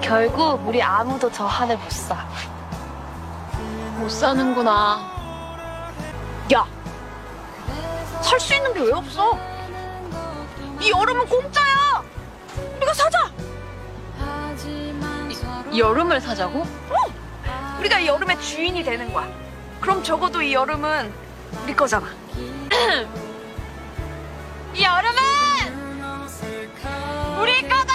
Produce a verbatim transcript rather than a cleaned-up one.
결국 우리 아무도 저 하늘 못 사. 못 사는구나. 야! 살 수 있는 게 왜 없어? 이 여름은 공짜야! 우리가 사자! 이, 여름을 사자고? 어! 우리가 이 여름의 주인이 되는 거야. 그럼 적어도 이 여름은 우리 거잖아. 이 여름은 우리 거다!